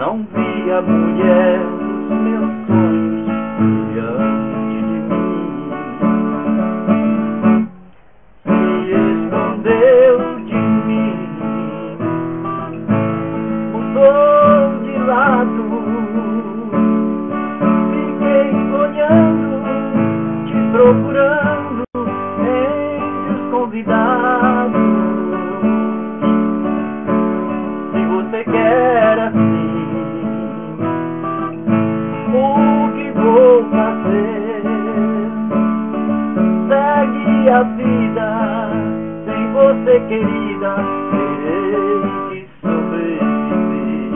Não vi a mulher dos meus sonhos diante de mim. Se escondeu de mim, mudou de lado. Fiquei sonhando, te procurando entre os convidados. Se você quer assim, o que vou fazer? Segue a vida, sem você, querida, terei que sobreviver.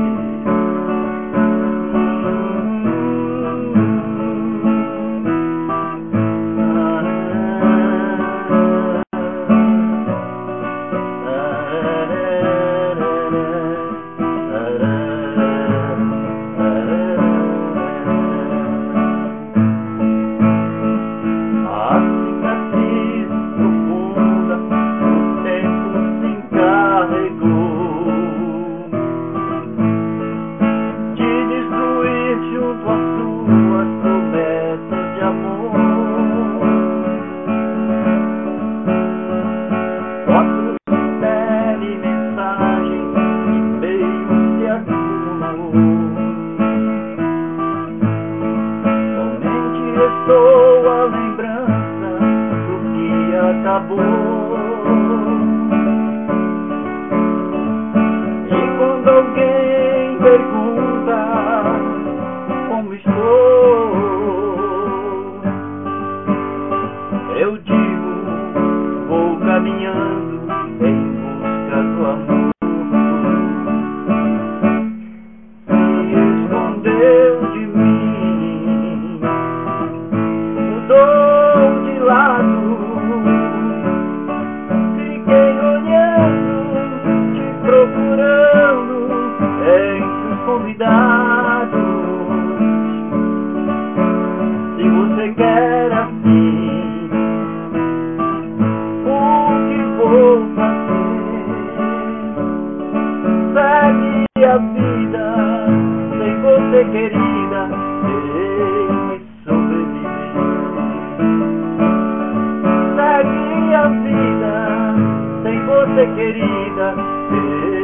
Sou a lembrança do que acabou. E quando alguém pergunta como estou, eu digo, vou caminhando em busca do amor. Se escondeu de mim, de lado, fiquei olhando, te procurando entre os convidados. Se você quer assim, o que vou fazer? Segue a vida, sem você, querida, terei que sobreviver. Segue a vida, sem você, querida,